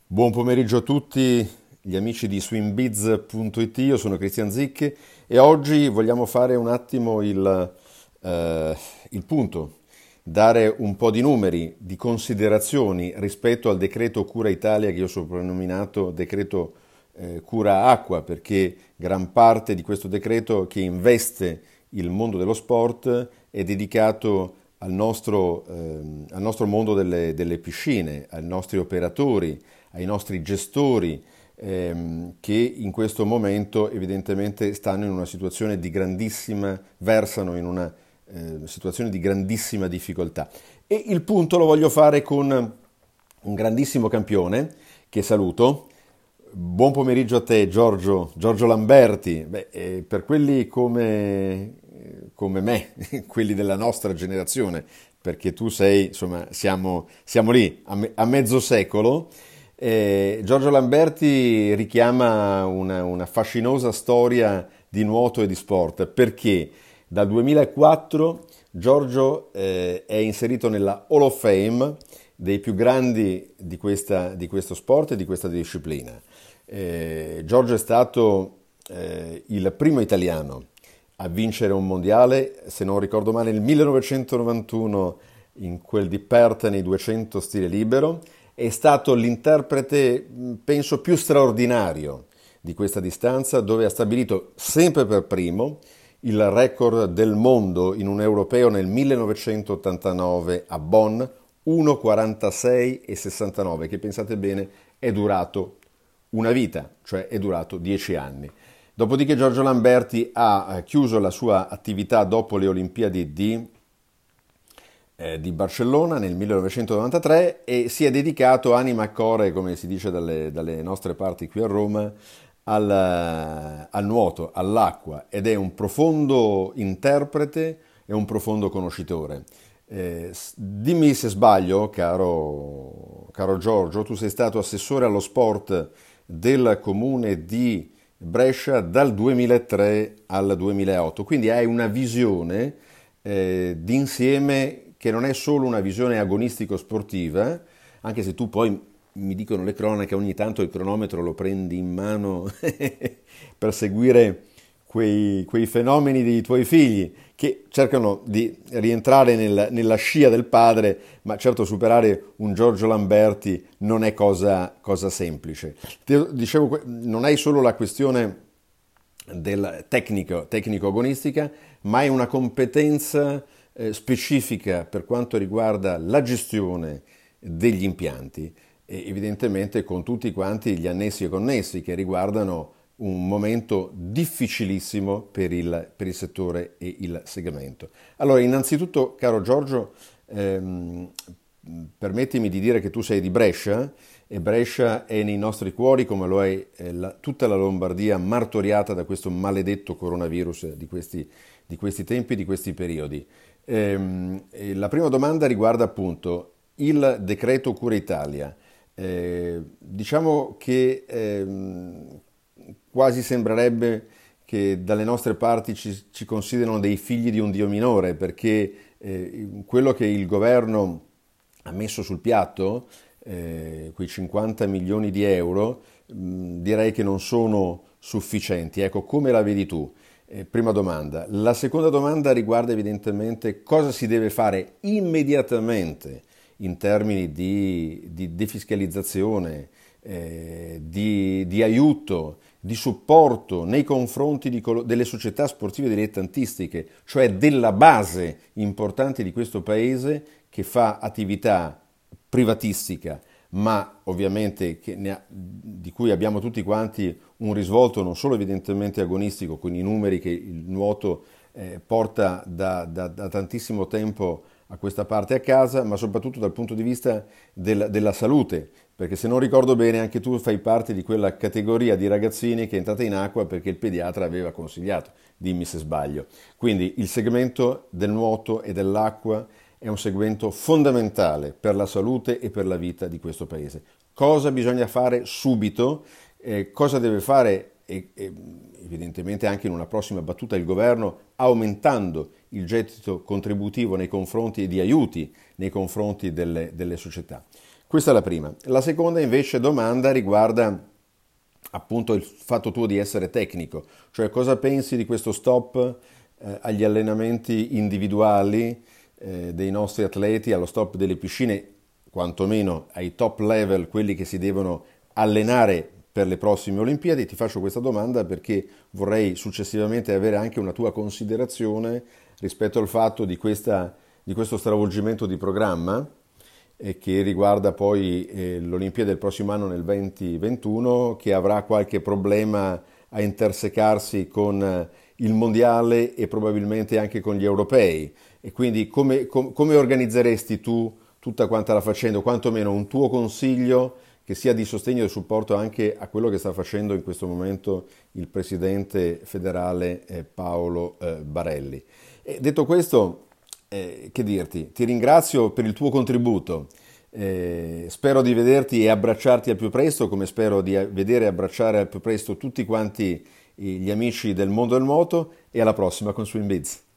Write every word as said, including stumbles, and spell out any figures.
Buon pomeriggio a tutti gli amici di swimbiz punto it, io sono Cristian Zicchi e oggi vogliamo fare un attimo il, eh, il punto, dare un po' di numeri, di considerazioni rispetto al decreto Cura Italia che io ho soprannominato decreto eh, Cura Acqua, perché gran parte di questo decreto che investe il mondo dello sport è dedicato al nostro, ehm, al nostro mondo delle, delle piscine, ai nostri operatori, ai nostri gestori ehm, che in questo momento evidentemente stanno in una situazione di grandissima, versano in una eh, situazione di grandissima difficoltà. E il punto lo voglio fare con un grandissimo campione che saluto. Buon pomeriggio a te Giorgio, Giorgio Lamberti. Beh, eh, per quelli come, come me, quelli della nostra generazione, perché tu sei, insomma, siamo, siamo lì a, me, a mezzo secolo. Eh, Giorgio Lamberti richiama una, una fascinosa storia di nuoto e di sport, perché dal duemilaquattro Giorgio eh, è inserito nella Hall of Fame dei più grandi di, questa, di questo sport e di questa disciplina. Eh, Giorgio è stato eh, il primo italiano a vincere un mondiale, se non ricordo male, nel millenovecentonovantuno in quel di Perth nei duecento stile libero. È stato l'interprete, penso, più straordinario di questa distanza, dove ha stabilito sempre per primo il record del mondo in un europeo nel millenovecentottantanove a Bonn, uno quarantasei e sessantanove, che pensate bene è durato una vita, cioè è durato dieci anni. Dopodiché Giorgio Lamberti ha chiuso la sua attività dopo le Olimpiadi di, eh, di Barcellona nel millenovecentonovantatré e si è dedicato anima core, come si dice dalle, dalle nostre parti qui a Roma, al, al nuoto, all'acqua, ed è un profondo interprete e un profondo conoscitore. Eh, dimmi se sbaglio, caro, caro Giorgio, tu sei stato assessore allo sport del comune di Brescia dal duemilatré al duemilaotto, quindi hai una visione eh, d'insieme che non è solo una visione agonistico-sportiva, anche se tu poi, mi dicono le cronache, ogni tanto il cronometro lo prendi in mano per seguire quei, quei fenomeni dei tuoi figli che cercano di rientrare nel, nella scia del padre, ma certo superare un Giorgio Lamberti non è cosa, cosa semplice. Ti dicevo, non hai solo la questione del tecnico, tecnico-agonistica, ma è una competenza eh, specifica per quanto riguarda la gestione degli impianti, e evidentemente con tutti quanti gli annessi e connessi che riguardano un momento difficilissimo per il, per il settore e il segmento. Allora, innanzitutto, caro Giorgio, ehm, permettimi di dire che tu sei di Brescia e Brescia è nei nostri cuori come lo è eh, la, tutta la Lombardia martoriata da questo maledetto coronavirus di questi, di questi tempi, di questi periodi. Ehm, e la prima domanda riguarda appunto il decreto Cura Italia. Eh, diciamo che ehm, quasi sembrerebbe che dalle nostre parti ci, ci considerano dei figli di un dio minore, perché eh, quello che il governo ha messo sul piatto, eh, quei cinquanta milioni di euro, mh, direi che non sono sufficienti. Ecco, come la vedi tu? Eh, prima domanda. La seconda domanda riguarda evidentemente cosa si deve fare immediatamente in termini di, di defiscalizzazione, eh, di, di aiuto, di supporto nei confronti di colo- delle società sportive dilettantistiche, cioè della base importante di questo paese che fa attività privatistica, ma ovviamente che ne ha, di cui abbiamo tutti quanti un risvolto non solo evidentemente agonistico, con i numeri che il nuoto eh, porta da, da, da tantissimo tempo a questa parte a casa, ma soprattutto dal punto di vista del, della salute, perché se non ricordo bene anche tu fai parte di quella categoria di ragazzini che è entrata in acqua perché il pediatra aveva consigliato, dimmi se sbaglio. Quindi il segmento del nuoto e dell'acqua è un segmento fondamentale per la salute e per la vita di questo paese. Cosa bisogna fare subito? Eh, cosa deve fare e, e evidentemente anche in una prossima battuta il governo, aumentando il gettito contributivo nei confronti e di aiuti nei confronti delle, delle società. Questa è la prima. La seconda invece domanda riguarda appunto il fatto tuo di essere tecnico, cioè cosa pensi di questo stop eh, agli allenamenti individuali eh, dei nostri atleti, allo stop delle piscine, quantomeno ai top level, quelli che si devono allenare per le prossime Olimpiadi. Ti faccio questa domanda perché vorrei successivamente avere anche una tua considerazione rispetto al fatto di, questa, di questo stravolgimento di programma eh, che riguarda poi eh, l'Olimpiade del prossimo anno nel duemilaventuno, che avrà qualche problema a intersecarsi con eh, il mondiale e probabilmente anche con gli europei. E quindi come, com- come organizzeresti tu tutta quanta la faccenda, quantomeno un tuo consiglio che sia di sostegno e supporto anche a quello che sta facendo in questo momento il presidente federale eh, Paolo eh, Barelli. E detto questo, eh, che dirti? Ti ringrazio per il tuo contributo. Eh, spero di vederti e abbracciarti al più presto, come spero di vedere e abbracciare al più presto tutti quanti gli amici del mondo del moto, e alla prossima con Swim Biz.